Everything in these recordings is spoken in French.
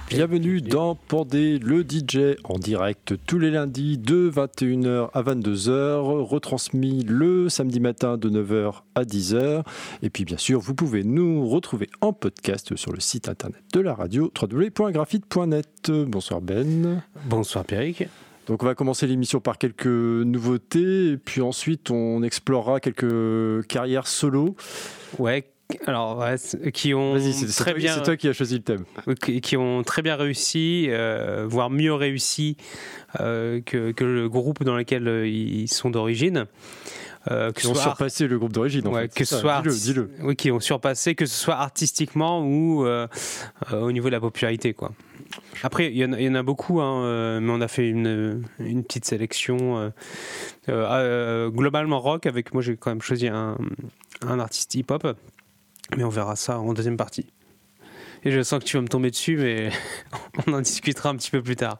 Bienvenue dans Pandé le DJ en direct tous les lundis de 21h à 22h, retransmis le samedi matin de 9h à 10h. Et puis bien sûr, vous pouvez nous retrouver en podcast sur le site internet de la radio www.graphite.net. Bonsoir Ben. Bonsoir Pierrick. Donc on va commencer l'émission par quelques nouveautés et puis ensuite on explorera quelques carrières solo. Ouais. Alors, qui ont c'est toi qui as choisi le thème. Qui ont très bien réussi, voire mieux réussi que le groupe dans lequel ils sont d'origine. Qui ont surpassé le groupe d'origine, en fait. Que ce soit dis-le. Oui, qui ont surpassé, que ce soit artistiquement ou au niveau de la popularité, quoi. Après, il y en a beaucoup, mais on a fait une petite sélection globalement rock. Avec moi, j'ai quand même choisi un artiste hip-hop. Mais on verra ça en deuxième partie. Et je sens que tu vas me tomber dessus, mais on en discutera un petit peu plus tard.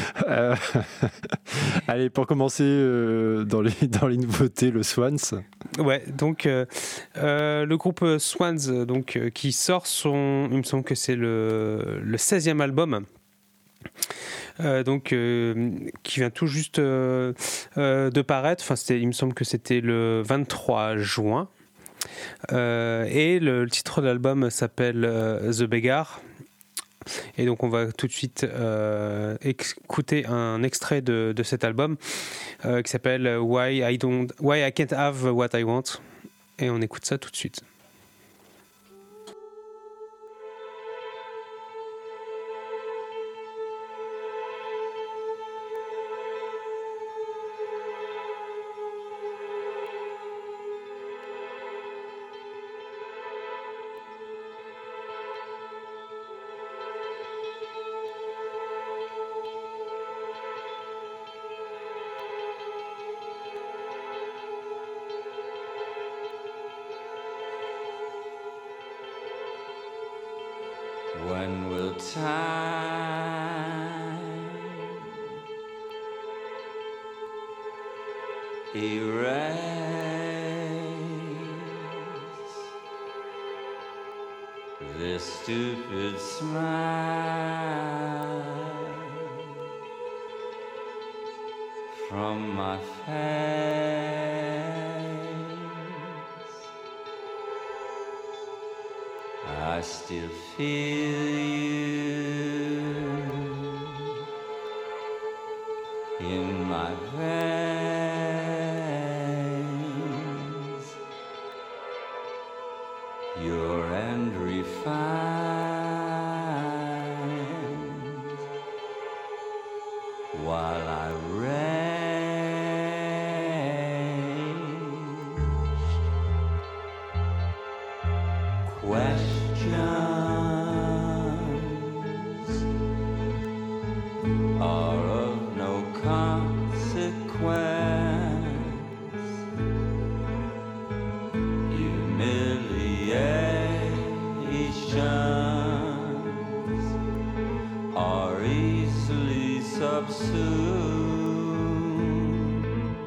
Allez, pour commencer, dans les nouveautés, le Swans. Ouais, donc le groupe Swans, donc, qui sort il me semble que c'est le 16e album. Qui vient tout juste de paraître. Enfin, il me semble que c'était le 23 juin. Et le titre de l'album s'appelle The Beggar. Et donc on va tout de suite écouter un extrait de cet album qui s'appelle Why I Can't Have What I Want. Et on écoute ça tout de suite. When will time erase this stupid smile from my face? I still feel you in my veins. Pure and refined, while I range questions are of no consequence. Humiliations are easily subsumed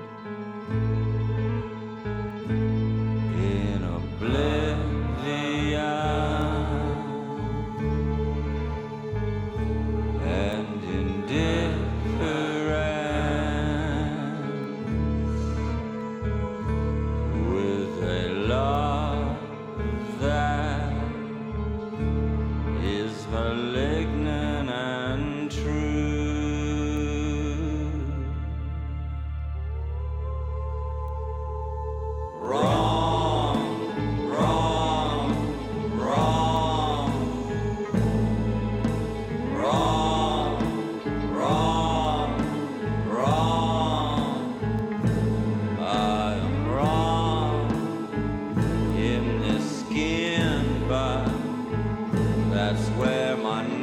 in oblivion and indifference, with a love that is malignant and true. Wrong, wrong, wrong, wrong, wrong, wrong. I am wrong in this skin, but that's where my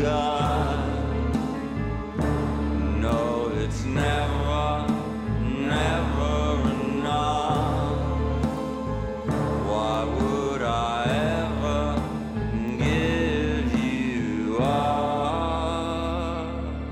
sky. No, it's never, never enough. Why would I ever give you up?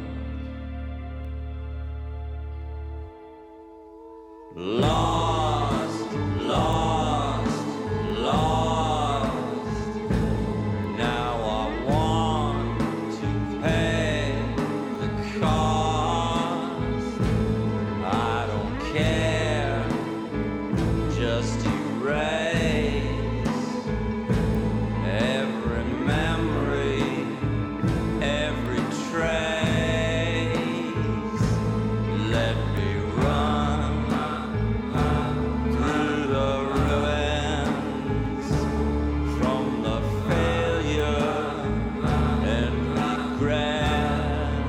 Lost, lost, lost. Now I want to pay the cost. I don't care, just erase every memory, every trace. Let me run through the ruins from the failure and regret.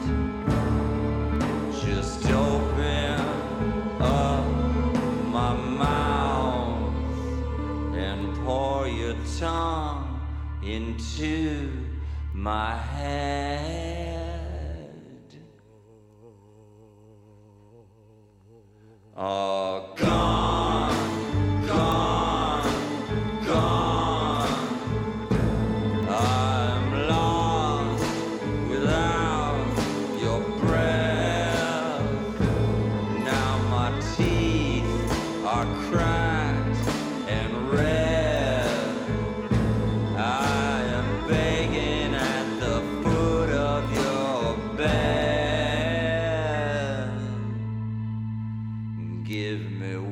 Just open up my mouth and pour your tongue into my head. Oh, gone, gone, gone. I'm lost without your breath. Now my teeth are cracked and red. I am begging at the foot of your bed. Give me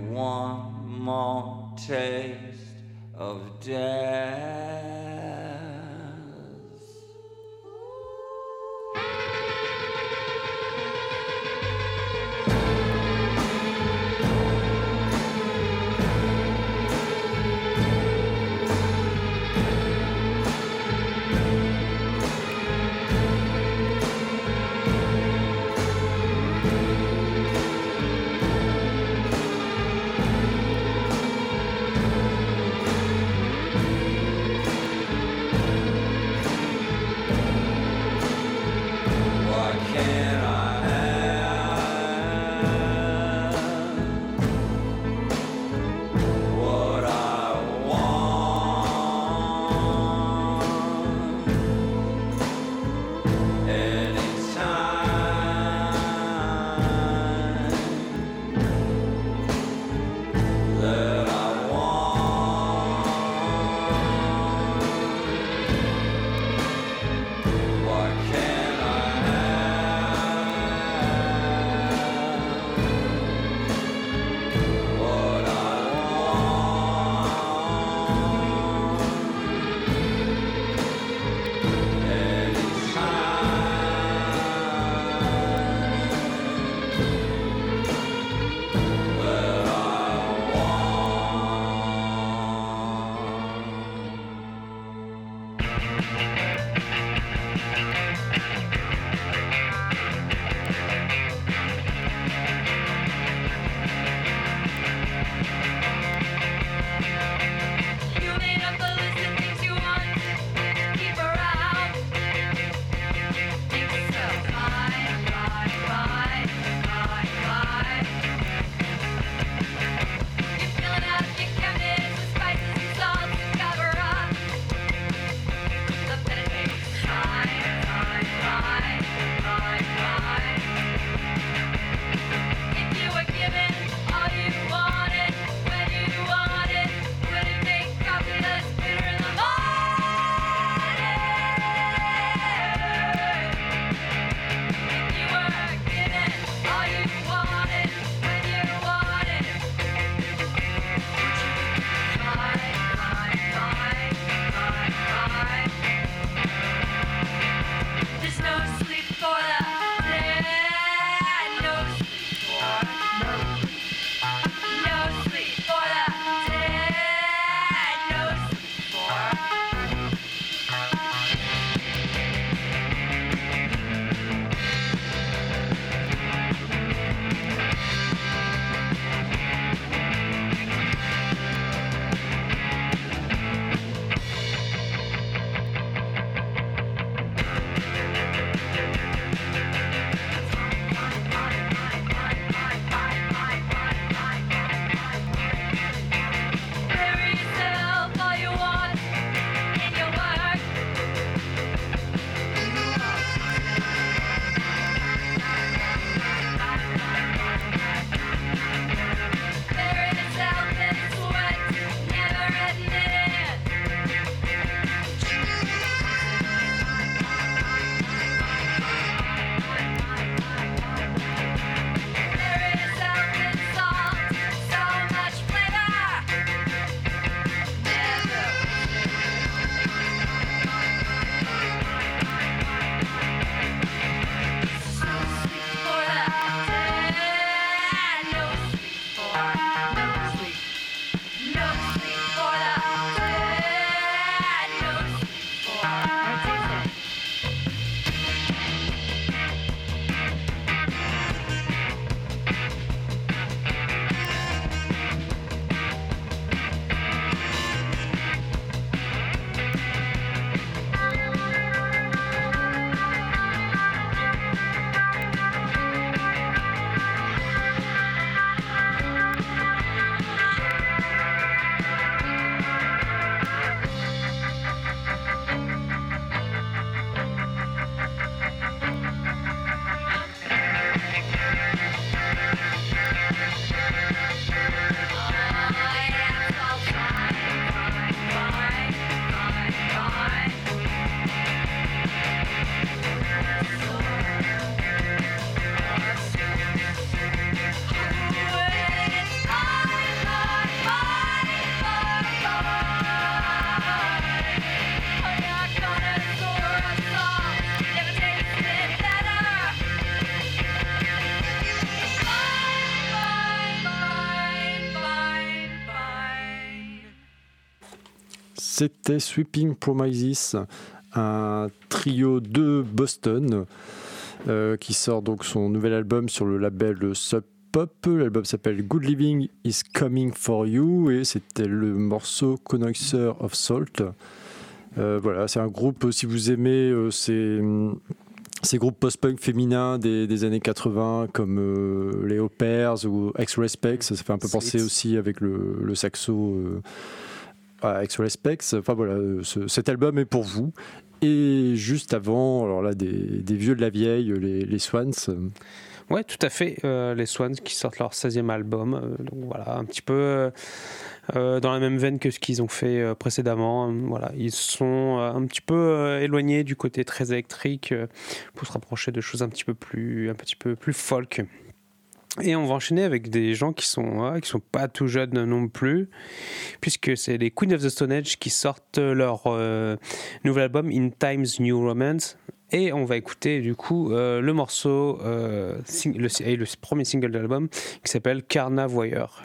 c'était Sweeping Promises, un trio de Boston qui sort donc son nouvel album sur le label Sub Pop. L'album s'appelle Good Living is Coming for You et c'était le morceau Connoisseur of Salt. Voilà, c'est un groupe, si vous aimez ces groupes post-punk féminins des années 80 comme les Au Pairs ou Ex-Respects, ça fait un peu penser aussi avec le saxo à Ex-Respects. Enfin voilà, cet album est pour vous. Et juste avant, alors là, des vieux de la vieille, les Swans. Ouais, tout à fait. Les Swans qui sortent leur 16e album. Donc voilà, un petit peu dans la même veine que ce qu'ils ont fait précédemment. Voilà, ils sont un petit peu éloignés du côté très électrique pour se rapprocher de choses un petit peu plus folk. Et on va enchaîner avec des gens qui sont pas tout jeunes non plus, puisque c'est les Queen of the Stone Age qui sortent leur nouvel album In Times New Romance. Et on va écouter du coup le morceau, le premier single de l'album qui s'appelle Carna Voyeur.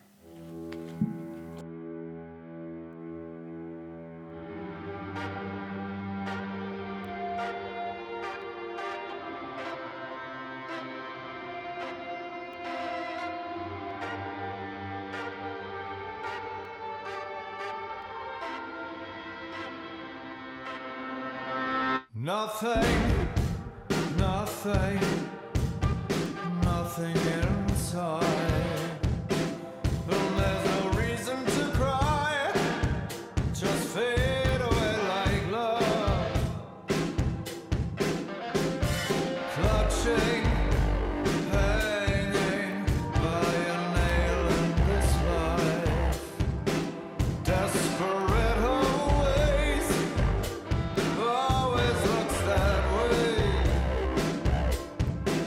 Nothing inside. Well, there's no reason to cry. Just fade away like love. Clutching, hanging by a nail in this life. Desperate always, always looks that way.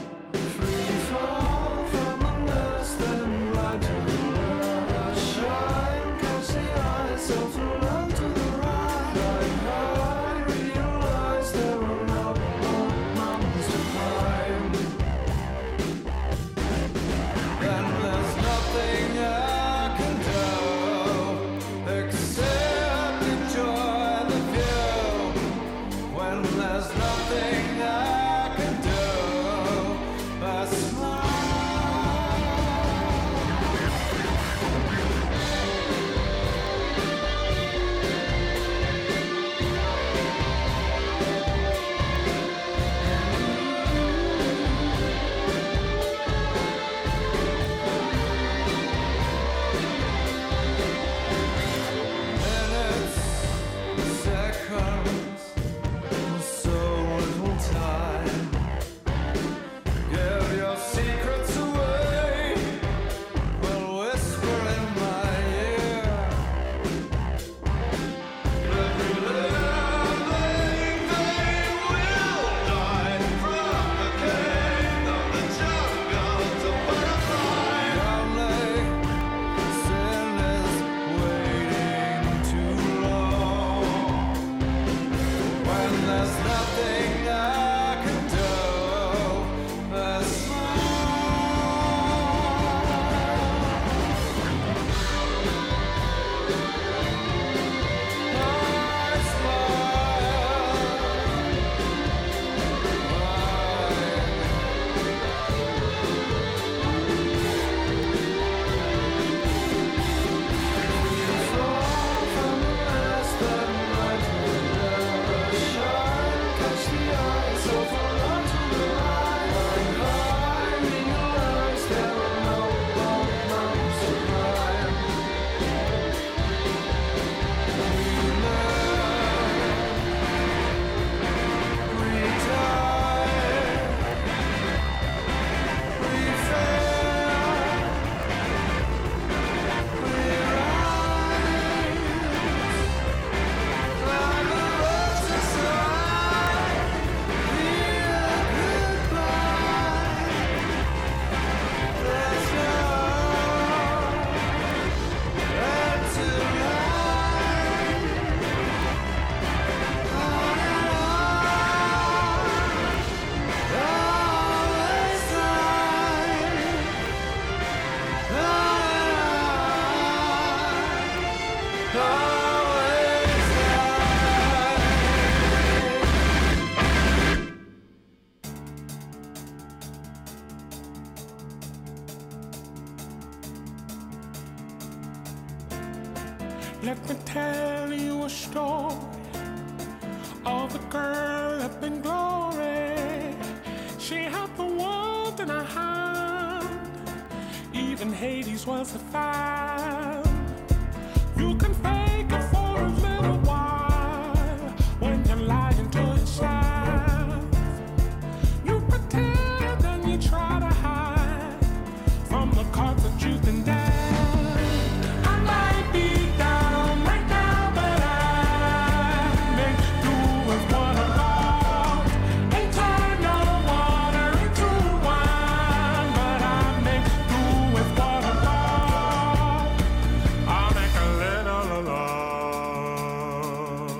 Let me tell you a story of a girl up in glory. She had the world in her hand. Even Hades was a fan. You can fake it for a little while when you're lying to yourself. You pretend and you try to hide from the cards that you've been dealt. I might be down right now, but I make do with what I got. Ain't turned no water into wine, but I make do with what I got. I'll make a little love.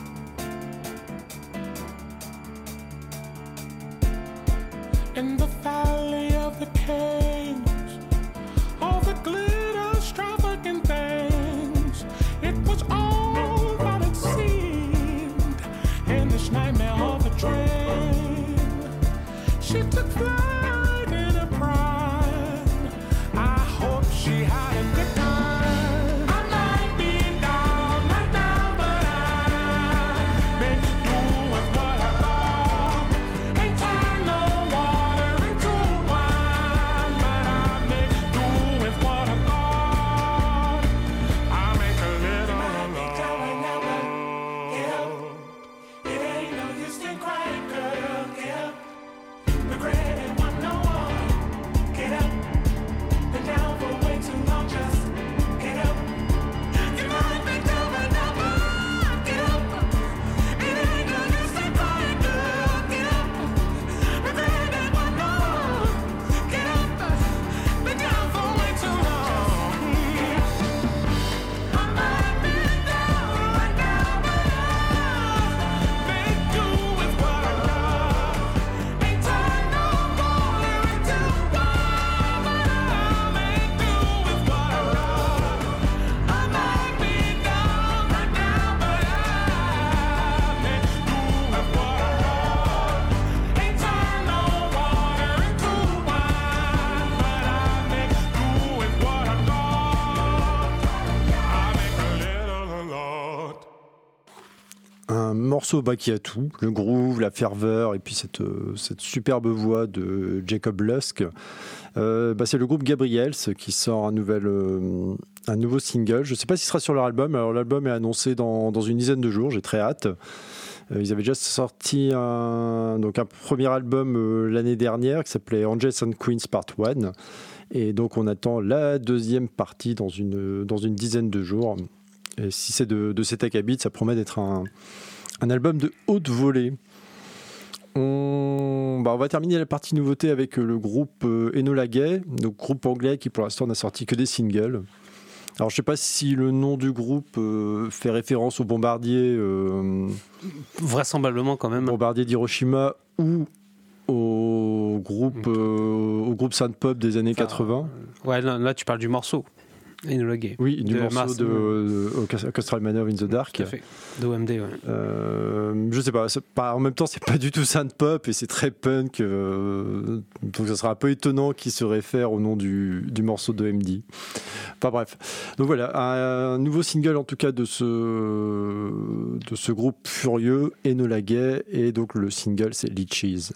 In the valley of the kings, all the glitter, extravagant things, it was all that it seemed in this nightmare of a dream. She took flight in her prime. I hope she had a good time. I might be down right now, but I make do with what I got. Ain't turned no water into wine, but I make do with what I got. I make a little love. Get up. It ain't no use in crying, girl. Get up. Regret it, want no more. Get up. Been down for way too long, just get up. You might be down right now, but get up. It ain't no use in crying, girl. Get up. Regret it, want no more. Get up. Been down for way too long. I might be down right now, but I make do with what I got. Ain't turned no water into wine, but I make do with what I got. I might be down right now, but I make do with what I got. Ain't turned no water into wine, but I make do with what I got. I make a little lot. Un morceau qui a tout, le groove, la ferveur et puis cette superbe voix de Jacob Lusk. C'est le groupe Gabriels qui sort un nouveau single. Je ne sais pas s'il sera sur leur album. Alors l'album est annoncé dans une dizaine de jours, j'ai très hâte. Ils avaient déjà sorti un premier album l'année dernière qui s'appelait Angels and Queens Part 1. Et donc on attend la deuxième partie dans une dizaine de jours. Et si c'est de cet acabit, ça promet d'être un album de haute volée. On va terminer la partie nouveauté avec le groupe Enola Gay, donc groupe anglais qui pour l'instant n'a sorti que des singles. Alors je ne sais pas si le nom du groupe fait référence au bombardier, Vraisemblablement quand même. bombardier d'Hiroshima ou au groupe synth-pop des années 80. Ouais, là tu parles du morceau. Enola Gay. Oui, du De morceau Mars- de Orchestral Manor in the Dark. Tout à fait. D'OMD, ouais. Je sais pas, en même temps c'est pas du tout synth-pop et c'est très punk, donc ça sera un peu étonnant qu'il se réfère au nom du morceau de MD. Enfin bref, donc voilà, un nouveau single en tout cas de ce groupe furieux, Enola Gay, et donc le single c'est Leeches.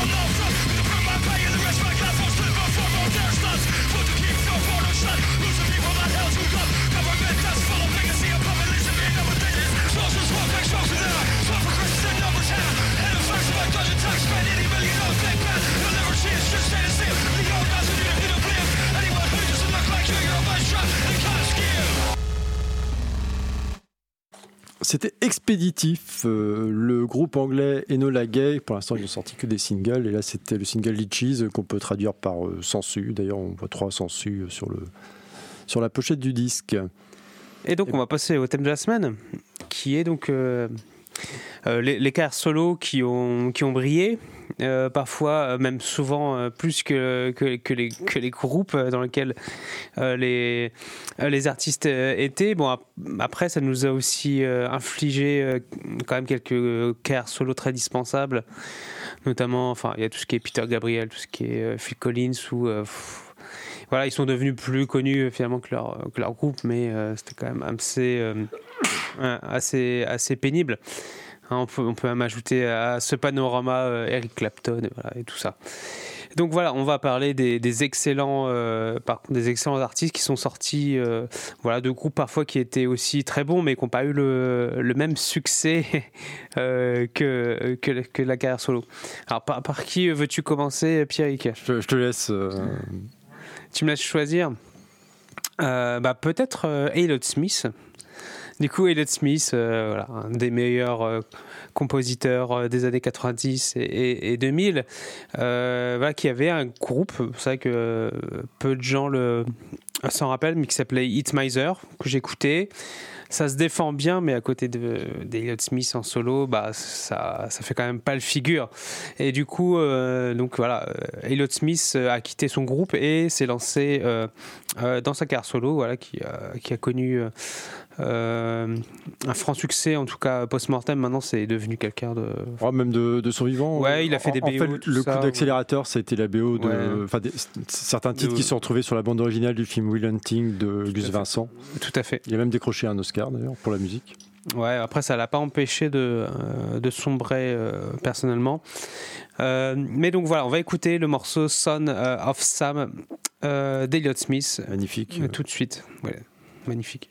C'était Expéditif, le groupe anglais Enola Gay. Pour l'instant, ils n'ont sorti que des singles. Et là, c'était le single Litchis qu'on peut traduire par Sensu. D'ailleurs, on voit 3 Sensu sur la pochette du disque. Et donc, on va passer au thème de la semaine, qui est donc les carrières solo qui ont brillé. Parfois, même souvent plus que les groupes dans lesquels les artistes étaient. Bon, après, ça nous a aussi infligé quand même quelques carrières solo très dispensables, notamment, enfin, il y a tout ce qui est Peter Gabriel, tout ce qui est Phil Collins, ou voilà, ils sont devenus plus connus finalement que leur groupe, mais c'était quand même assez pénible. On peut même ajouter à ce panorama Eric Clapton et tout ça. Donc voilà, on va parler des excellents artistes qui sont sortis de groupes parfois qui étaient aussi très bons mais qui n'ont pas eu le même succès que la carrière solo. Alors par qui veux-tu commencer, Pierrick ? Je te laisse. Tu me laisses choisir. Peut-être Elliott Smith. Du coup, Elliott Smith, un des meilleurs compositeurs des années 90 et 2000, qui avait un groupe, c'est vrai que peu de gens s'en rappellent, mais qui s'appelait Hit Miser, que j'écoutais. Ça se défend bien, mais à côté d'Elliott Smith en solo, ça fait quand même pas le figure. Et du coup, Elliott Smith a quitté son groupe et s'est lancé dans sa carrière solo, qui a connu un franc succès, en tout cas post-mortem. Maintenant, c'est devenu quelqu'un de... même de son vivant. Ouais, il a fait des BO. En fait, le coup d'accélérateur, ça a été la BO de... certains titres qui sont retrouvés sur la bande originale du film Will Hunting de Gus Vincent. Tout à fait. Il a même décroché un Oscar, d'ailleurs, pour la musique. Ouais, après, ça ne l'a pas empêché de sombrer personnellement. Mais donc voilà, on va écouter le morceau Son of Sam d'Elliott Smith. Magnifique. Tout de suite. Ouais, magnifique.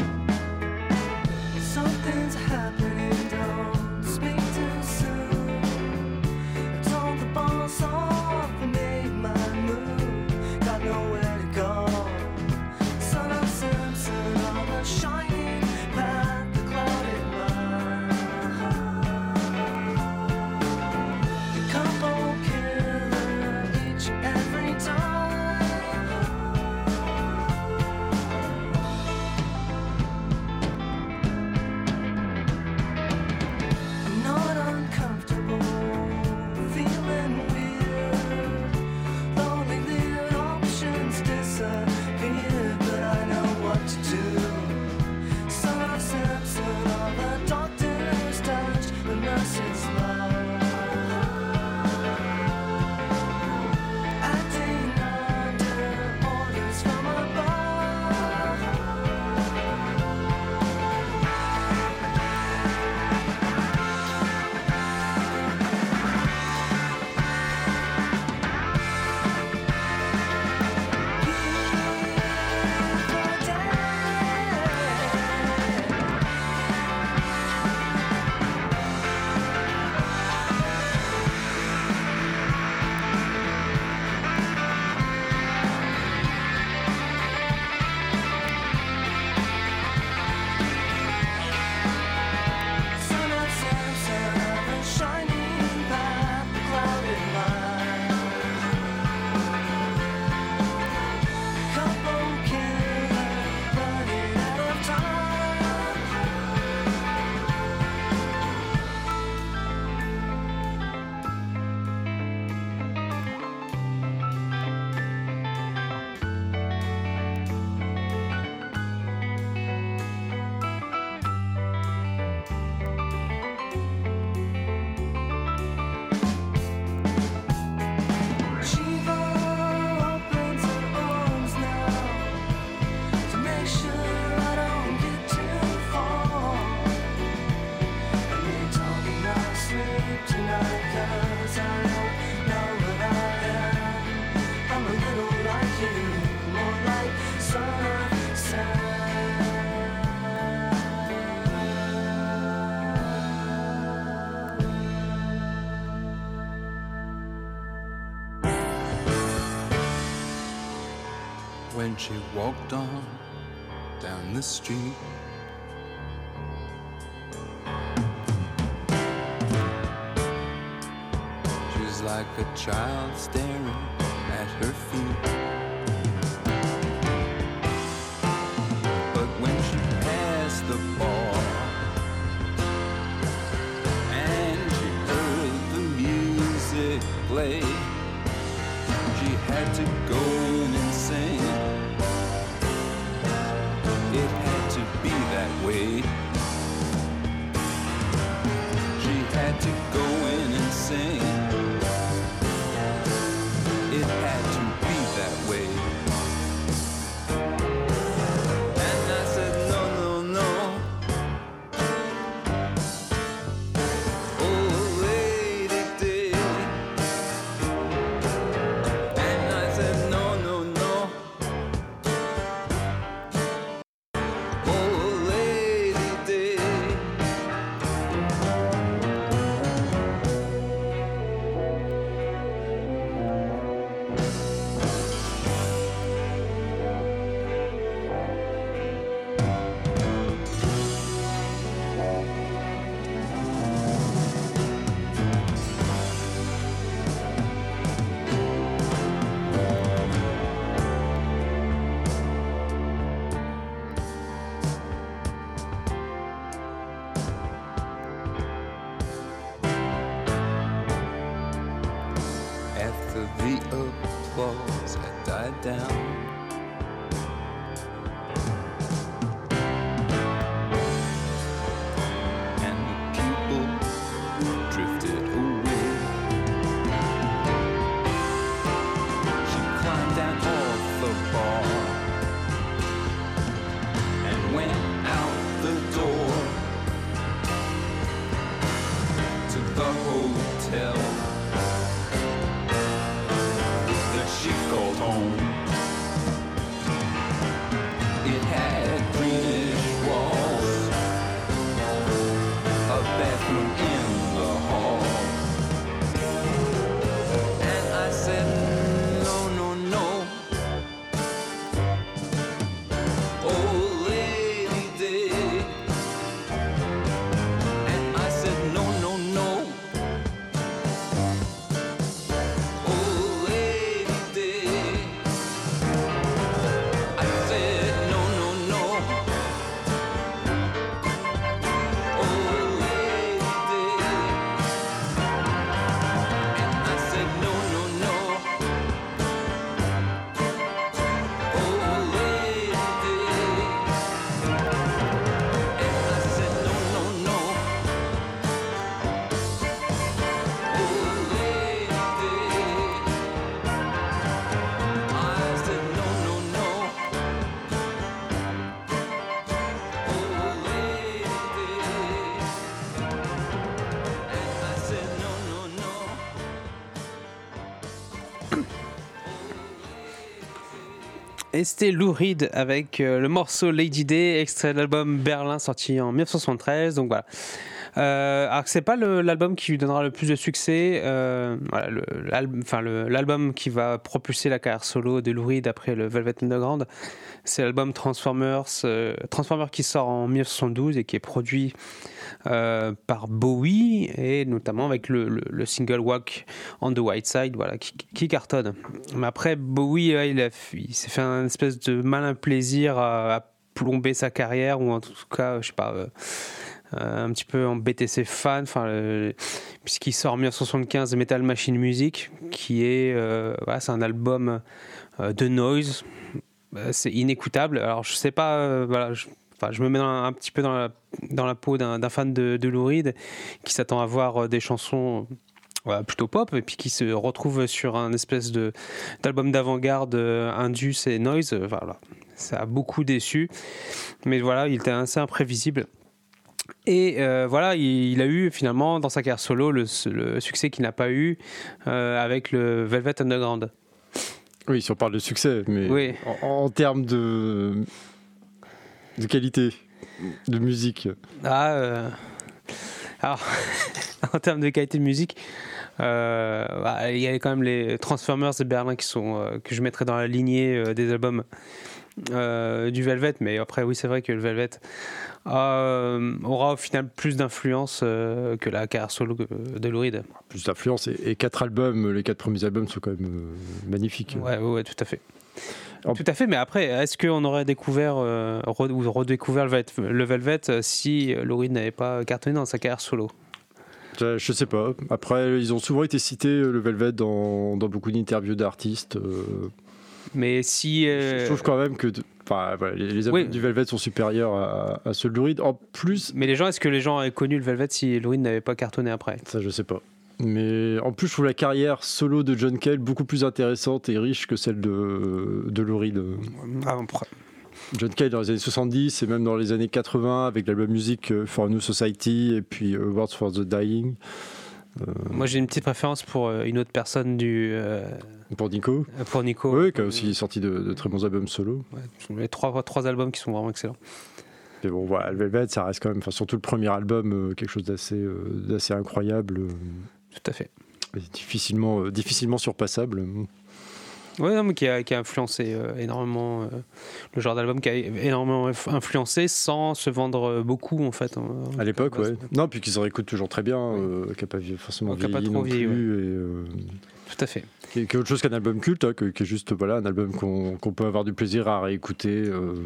Something's happening, don't speak too soon. sleep tonight, 'cause I don't know what I am. I'm a little like you, more like son of Sam. When she walked on down the street, she was like a child staring at her feet. But when she passed the bar and she heard the music play, she had to go in and sing. It had to be that way. She had to go in and sing. It had to be that way. And I said, no, no, no. Oh, lady did. And I said, no, no, no. Oh, lady did. After the applause had died down, and the people drifted away, she climbed down off the bar and went out the door to the hotel that she called home. It had greenish walls, a bathroom in the hall. And I said, no, no, no. Oh, lady did. And I said, no, no, no. Oh, lady did. I said, no, no, no. Oh, lady did. And I said, no, no, no. Oh, lady did. And I said, no, no, no. Oh, lady did. I said, no, no, no. Oh, lady did. And I said, no, no, no. Et c'était Lou Reed avec le morceau Lady Day, extrait de l'album Berlin sorti en 1973. Donc voilà. Alors que c'est pas l'album qui lui donnera le plus de succès. Voilà, l'album qui va propulser la carrière solo de Lou Reed après le Velvet Underground, c'est l'album Transformers qui sort en 1972 et qui est produit par Bowie, et notamment avec le single Walk on the White Side, voilà, qui cartonne. Mais après, Bowie, il s'est fait un espèce de malin plaisir à plomber sa carrière, ou en tout cas, je sais pas, un petit peu embêter ses fans, puisqu'il sort en 1975 Metal Machine Music, qui est voilà, c'est un album de noise, c'est inécoutable. Alors je sais pas, voilà, je me mets un petit peu dans la peau d'un fan de Lou Reed qui s'attend à voir des chansons plutôt pop, et puis qui se retrouve sur un espèce d'album d'avant-garde indus et noise. Voilà, ça a beaucoup déçu, mais voilà, il était assez imprévisible. Et voilà, il a eu finalement dans sa carrière solo le succès qu'il n'a pas eu avec le Velvet Underground. Oui, si on parle de succès, mais Oui. en termes de qualité de musique. Alors, en termes de qualité de musique, il y a quand même les Transformers de Berlin qui sont que je mettrais dans la lignée des albums du Velvet, mais après oui, c'est vrai que le Velvet aura au final plus d'influence que la carrière solo de Lou Reed. Plus d'influence et 4 albums, les 4 premiers albums sont quand même magnifiques. Ouais, tout à fait. En- Tout à fait, mais après, est-ce qu'on aurait découvert ou redécouvert le Velvet si Lou Reed n'avait pas cartonné dans sa carrière solo? Je sais pas. Après, ils ont souvent été cités, le Velvet, dans beaucoup d'interviews d'artistes. Mais si. Je trouve quand même que voilà, les albums Oui. du Velvet sont supérieurs à ceux de Lou Reed. En plus, Mais est-ce que les gens auraient connu le Velvet si Lou Reed n'avait pas cartonné après? ça je sais pas. Mais en plus, je trouve la carrière solo de John Cale beaucoup plus intéressante et riche que celle de Lou Reed. John Cale dans les années 70 et même dans les années 80 avec l'album Music for a New Society et puis Words for the Dying. Moi, j'ai une petite préférence pour une autre personne Pour Nico. pour Nico. Oui, qui a aussi sorti de très bons albums solo. Ouais, les trois albums qui sont vraiment excellents. Mais bon, voilà, le Velvet, ça reste quand même, surtout le premier album, quelque chose d'assez incroyable. Tout à fait. Et difficilement surpassable. Oui, mais qui a influencé énormément le genre d'album qui a énormément influencé sans se vendre beaucoup en fait. À l'époque, ouais. Non, puis qu'ils se réécoutent toujours très bien, qui n'a pas forcément Qui a pas vieilli trop non vieilli, plus. Tout à fait. Qui est autre chose qu'un album culte, hein, qui est juste voilà, un album qu'on peut avoir du plaisir à réécouter.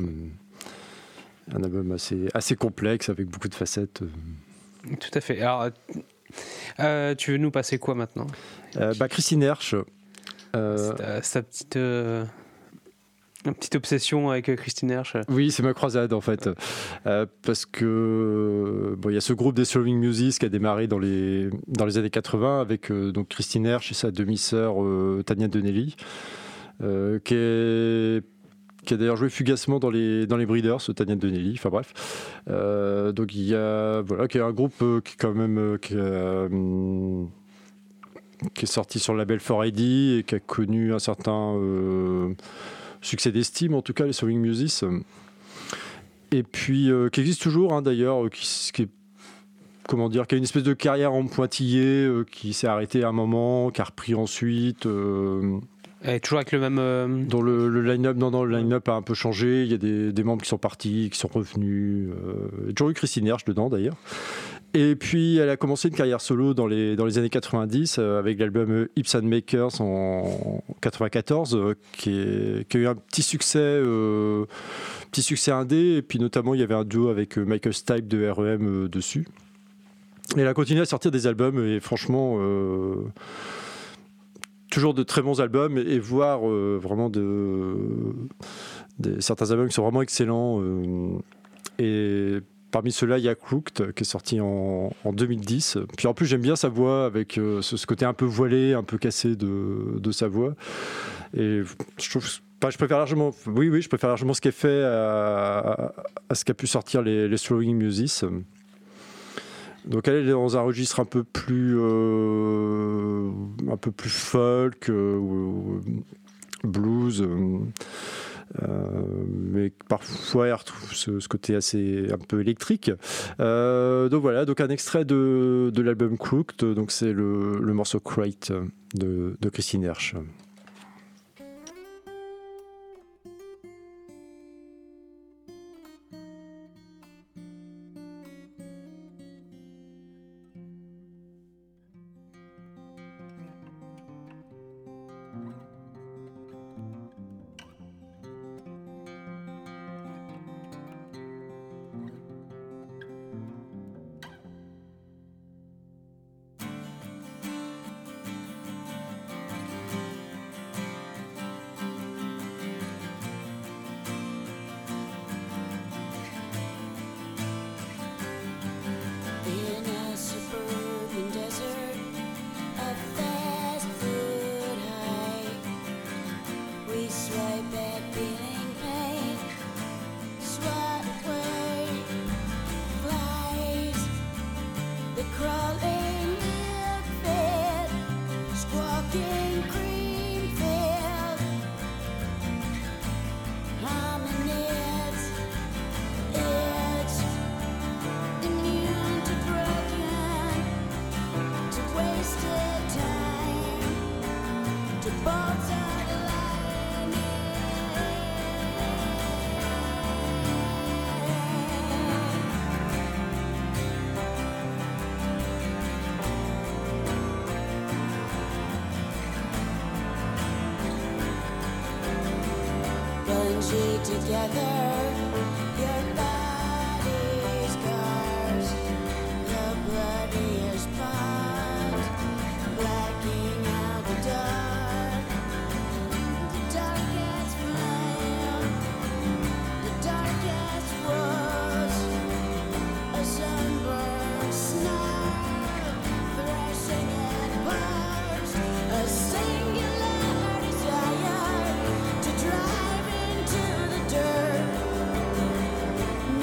Un album assez complexe avec beaucoup de facettes. Tout à fait. Alors, tu veux nous passer quoi maintenant? Christine Hersch. Sa petite obsession avec Christine Hersch. Oui, c'est ma croisade en fait. Parce que il y a ce groupe des Slowing Muses qui a démarré dans les années 80 avec donc Christine Hersch et sa demi-sœur Tania Donnelly, qui a d'ailleurs joué fugacement dans les Breeders, Tania Donnelly. Enfin bref. Donc il y a qui est un groupe qui quand même qui est sorti sur le label 4AD et qui a connu un certain succès d'estime, en tout cas les Slowing Muses, et puis qui existe toujours d'ailleurs, qui a une espèce de carrière en pointillé, qui s'est arrêtée à un moment, qui a repris ensuite. Et toujours avec le même. Dont le line-up, le line-up a un peu changé. Il y a des membres qui sont partis, qui sont revenus. Il y a toujours eu Christine Hersch dedans d'ailleurs. Et puis elle a commencé une carrière solo dans les années 90 avec l'album Hips and Makers en 94, qui a eu un petit succès indé. Et puis notamment il y avait un duo avec Michael Stipe de R.E.M. dessus. Et elle a continué à sortir des albums et franchement. Toujours de très bons albums et voir vraiment certains albums qui sont vraiment excellents. Et parmi ceux-là, il y a Crooked qui est sorti en 2010. Puis en plus, j'aime bien sa voix avec ce côté un peu voilé, un peu cassé de sa voix. Et je trouve. Je préfère largement ce qu'elle fait à ce qu'a pu sortir les Slowing Muses. Donc elle est dans un registre un peu plus folk, blues, mais parfois elle retrouve ce côté un peu électrique. Donc un extrait de l'album Crooked, donc c'est le morceau Crate de Christine Hersch. wasted time to bolt out a bungee together, your body scars, the bloodiest pond, blacking out the dark, the darkest flame, the darkest woods, a sunburned snarl, thrashing and punch, a singular desire to drive into the dirt.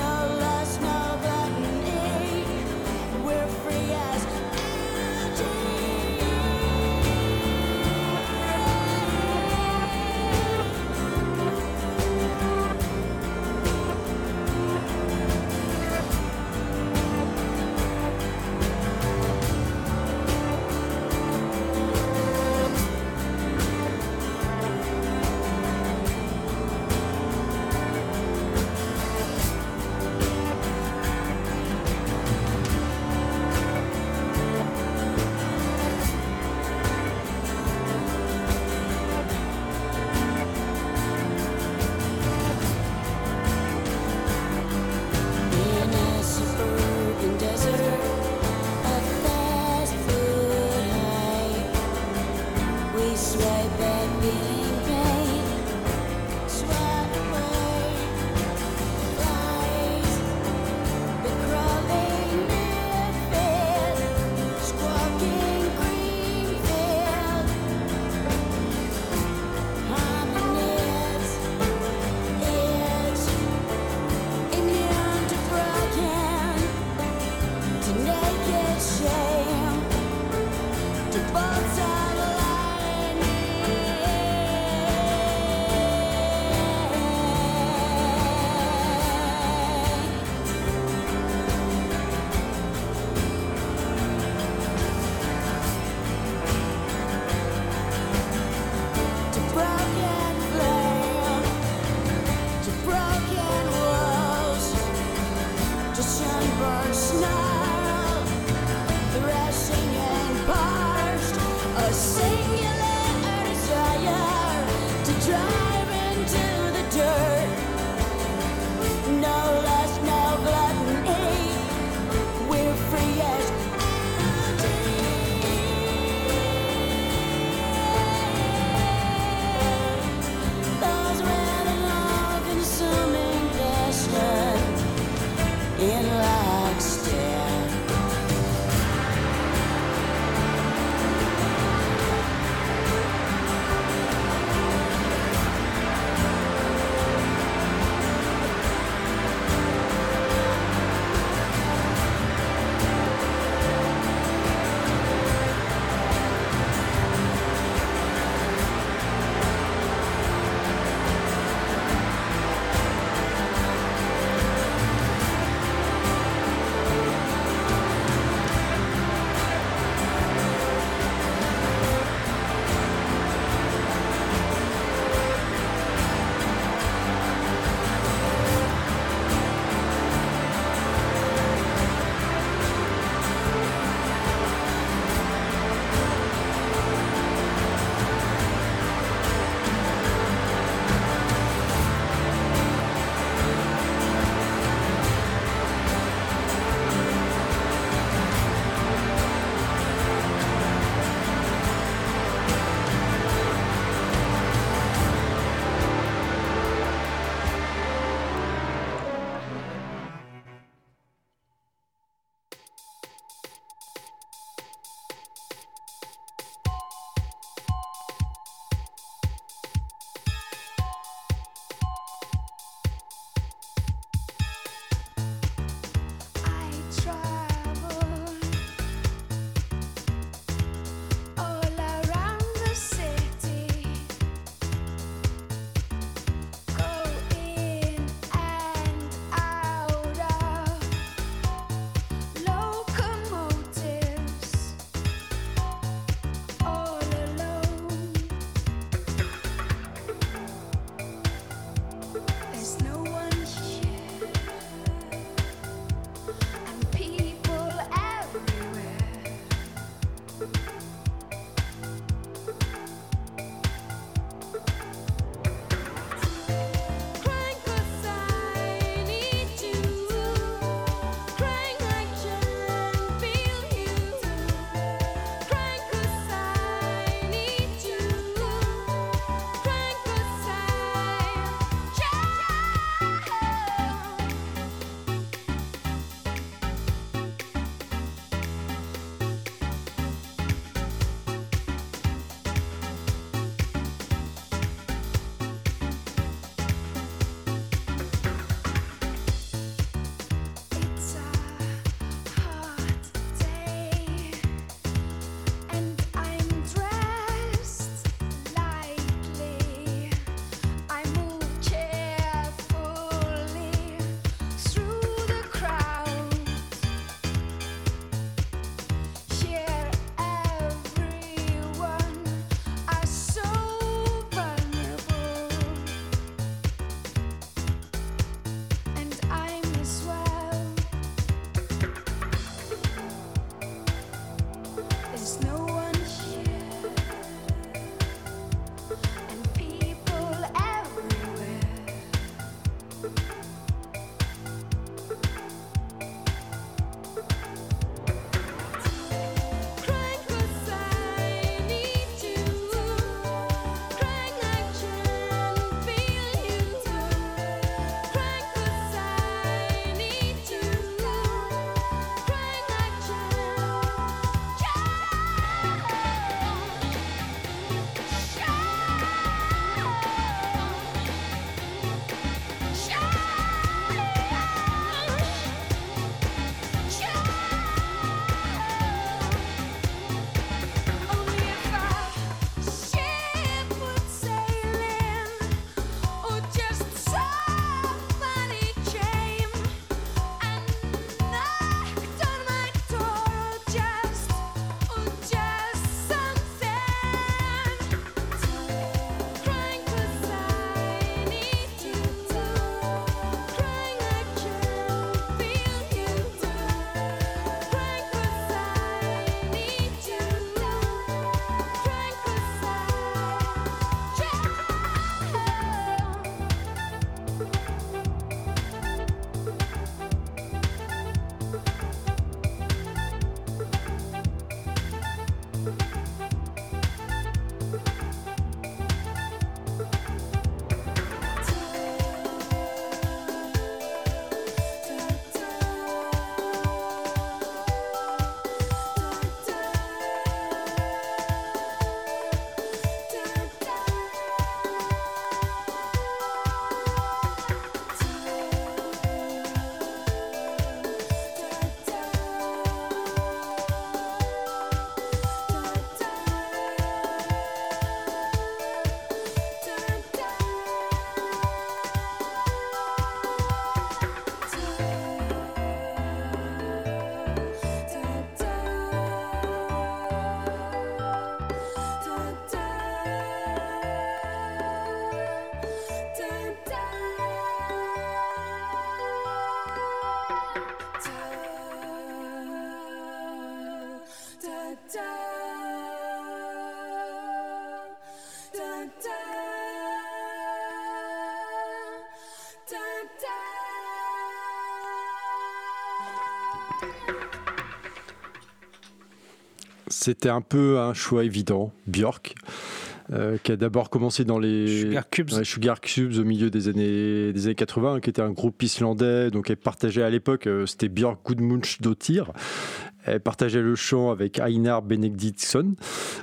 C'était un peu un choix évident, Björk, qui a d'abord commencé dans les Sugar Cubes au milieu des années 80, qui était un groupe islandais, donc elle partageait à l'époque, c'était Björk Gudmundsdóttir. Elle partageait le chant avec Einar Benediktsson.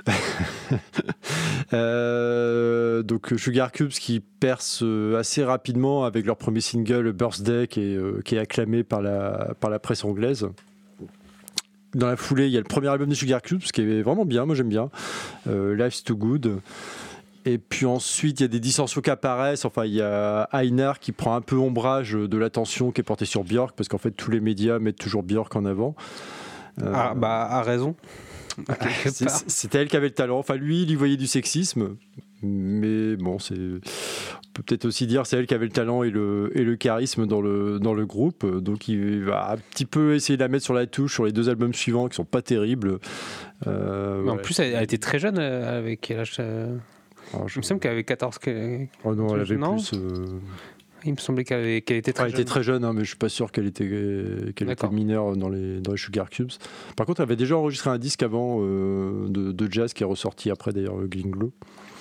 Donc Sugar Cubes qui perce assez rapidement avec leur premier single Birthday qui est acclamé par la presse anglaise. Dans la foulée, il y a le premier album des Sugar Cubes qui est vraiment bien, moi j'aime bien, Life's Too Good. Et puis ensuite, il y a des dissensions qui apparaissent. Enfin, il y a Einar qui prend un peu ombrage de l'attention qui est portée sur Björk, parce qu'en fait, tous les médias mettent toujours Björk en avant. A raison. C'était elle qui avait le talent. Enfin, lui, il y voyait du sexisme. Mais bon, on peut peut-être aussi dire c'est elle qui avait le talent et le charisme dans le groupe. Donc il va un petit peu essayer de la mettre sur la touche sur les deux albums suivants qui sont pas terribles. Mais en plus, elle était très jeune avec quel âge Il me semble qu'elle avait 14. Oh non, elle avait non plus. Il me semblait qu'elle était très Elle jeune. était très jeune, hein, mais je suis pas sûr qu'elle était mineure dans les Sugar Cubes. Par contre, elle avait déjà enregistré un disque avant de jazz qui est ressorti après d'ailleurs, le Gling Glow.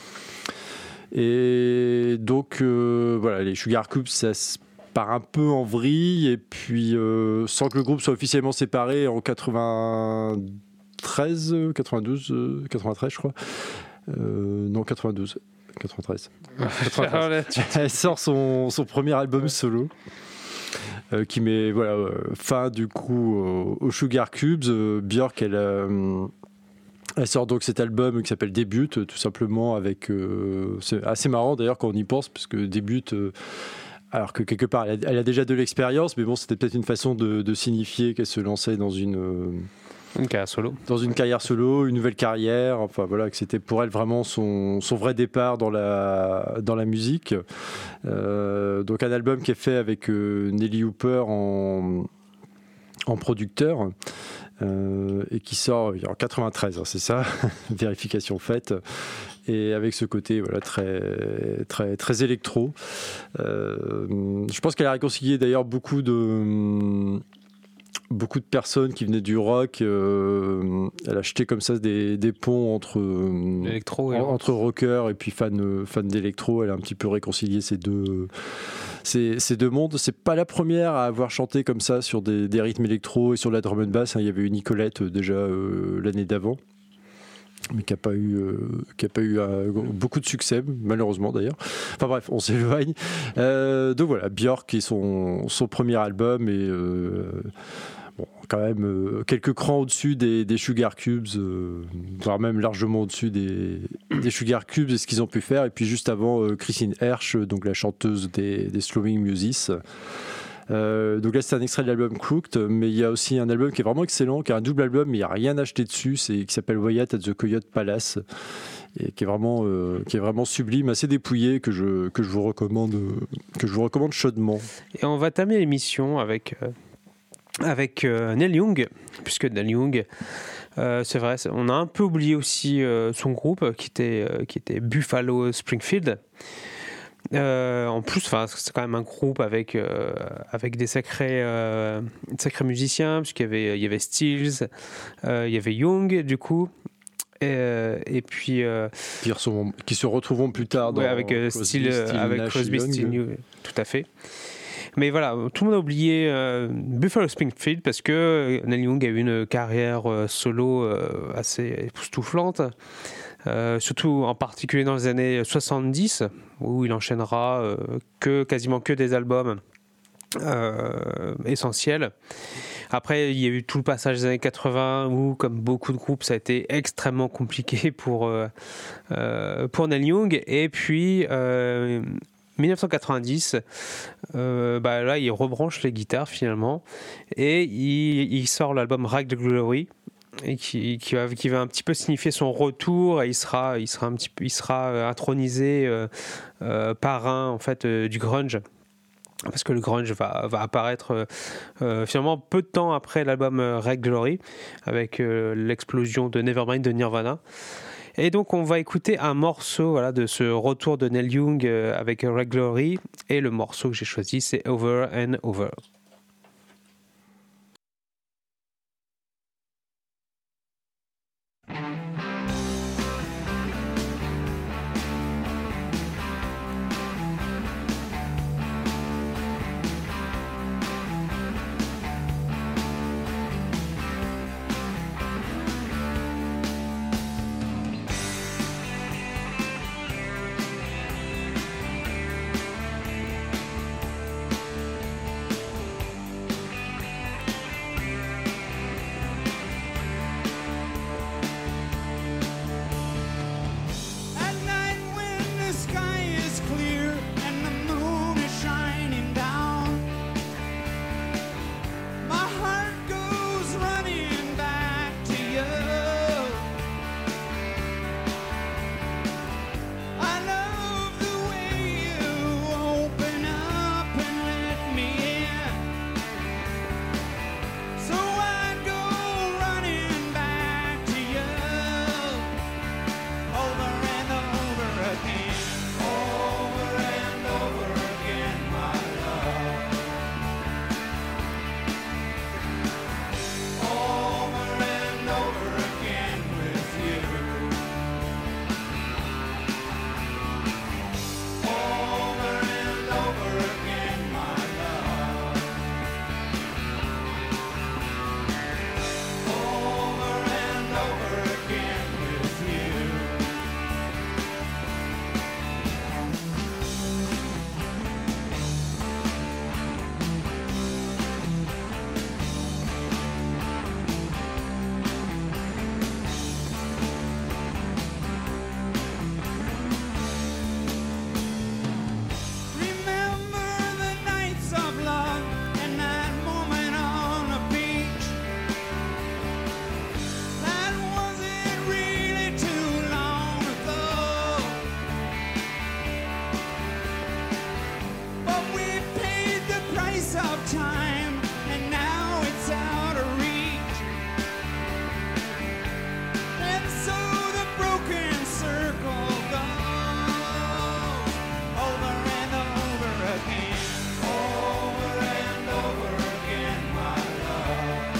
Et donc voilà, les Sugar Cubes, ça se part un peu en vrille, et puis sans que le groupe soit officiellement séparé en 93, je crois. Non, 92. 93. Elle sort son premier album solo qui met fin du coup aux Sugar Cubes. Björk, elle sort donc cet album qui s'appelle Début, tout simplement, avec c'est assez marrant d'ailleurs quand on y pense, parce que Début, alors que quelque part elle a déjà de l'expérience, mais bon, c'était peut-être une façon de signifier qu'elle se lançait dans une carrière solo. Dans une carrière solo, une nouvelle carrière, enfin voilà, que c'était pour elle vraiment son vrai départ dans la musique. Donc un album qui est fait avec Nelly Hooper en producteur, et qui sort en 93, hein, c'est ça, vérification faite, et avec ce côté voilà, très, très, très électro. Je pense qu'elle a réconcilié d'ailleurs beaucoup de personnes qui venaient du rock. Elle a jeté comme ça des ponts entre rockers et puis fans d'électro. Elle a un petit peu réconcilié ces deux mondes. C'est pas la première à avoir chanté comme ça sur des rythmes électro et sur la drum and bass, hein. Il y avait eu Nicolette déjà l'année d'avant, mais qui n'a pas eu beaucoup de succès, malheureusement d'ailleurs. Enfin bref, on s'éloigne. Donc voilà, Björk et son premier album, et quand même quelques crans au-dessus des Sugar Cubes, voire même largement au-dessus des Sugar Cubes et ce qu'ils ont pu faire. Et puis juste avant, Christine Hersch, donc la chanteuse des Slowing Muses. Donc là, c'est un extrait de l'album Crooked, mais il y a aussi un album qui est vraiment excellent, qui est un double album, mais il n'y a rien acheté dessus, qui s'appelle Wyatt at the Coyote Palace, et qui est vraiment sublime, assez dépouillé, que je vous recommande chaudement. Et on va terminer l'émission avec Neil Young, puisque Neil Young, c'est vrai, on a un peu oublié aussi son groupe qui était Buffalo Springfield. En plus, c'est quand même un groupe avec des sacrés musiciens, puisqu'il y avait Stills, il y avait Young du coup, et puis qui se retrouveront plus tard avec Crosby, Stills, tout à fait. Mais voilà, tout le monde a oublié Buffalo Springfield, parce que Neil Young a eu une carrière solo assez époustouflante. Surtout en particulier dans les années 70, où il enchaînera quasiment que des albums essentiels. Après, il y a eu tout le passage des années 80 où, comme beaucoup de groupes, ça a été extrêmement compliqué pour Neil Young. Et puis 1990, là, il rebranche les guitares finalement, et il sort l'album Rag the Glory, et qui va un petit peu signifier son retour, et il sera intronisé parrain en fait du grunge parce que le grunge va apparaître finalement peu de temps après l'album Red Glory, avec l'explosion de Nevermind de Nirvana. Et donc on va écouter un morceau de ce retour de Neil Young avec Red Glory, et le morceau que j'ai choisi c'est Over and Over. At night when the sky is clear and the moon is shining down, my heart goes running back to you. I love the way you open up and let me in, so I go running back to you. Over and over again, over and over again, my love. Over and over again with you. Over and over again, my love. Over and over again with you. Remember the nights of love and that moment on the beach. That wasn't really too long ago, but we paid the price of time, and now it's out of reach. And so the broken circle goes over and over again, over and over again, my love.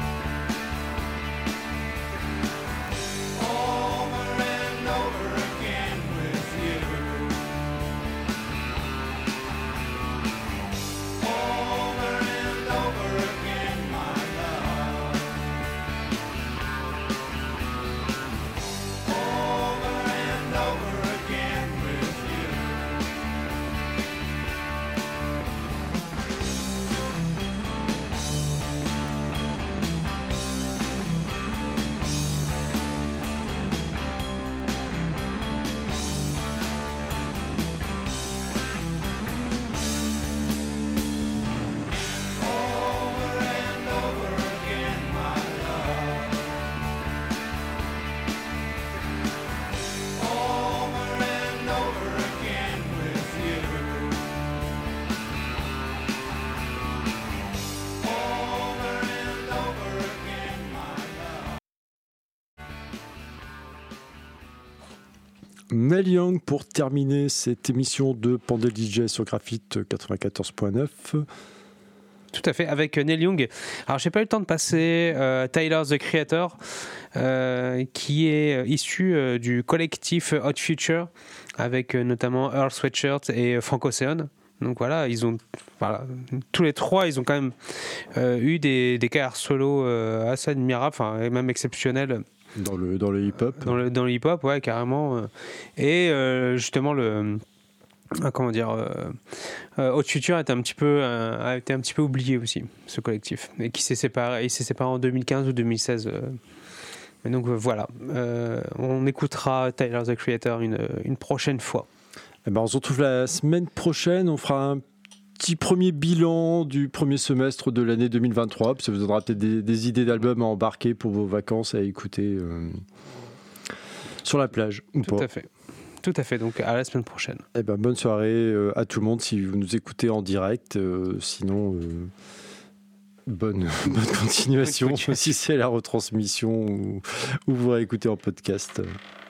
Over and over again with you. Over and over again, my love. Over and over again with you. Over and over again, my love. Over and over again with you. Over and over again, my love. Neil Young pour terminer cette émission de Pandel DJ sur Graphite 94.9. Tout à fait, avec Neil Young. Alors, j'ai pas eu le temps de passer Tyler, the Creator, qui est issu du collectif Hot Future, avec notamment Earl Sweatshirt et Frank Ocean. Donc voilà, tous les trois, ils ont quand même eu des carrières solo assez admirables, et même exceptionnelles. Dans le hip-hop. Dans le hip-hop, ouais, carrément. Et justement, Hot Future a été un petit peu oublié aussi, ce collectif, et il s'est séparé en 2015 ou 2016. Et donc voilà, on écoutera Tyler, the Creator une prochaine fois. Eh ben, on se retrouve la semaine prochaine. On fera un petit premier bilan du premier semestre de l'année 2023. Puis ça vous donnera peut-être des idées d'albums à embarquer pour vos vacances à écouter sur la plage. Ou Tout pas. à fait. Tout à fait, donc à la semaine prochaine. Eh ben, bonne soirée à tout le monde si vous nous écoutez en direct. Sinon, bonne continuation si c'est la retransmission ou vous réécoutez en podcast.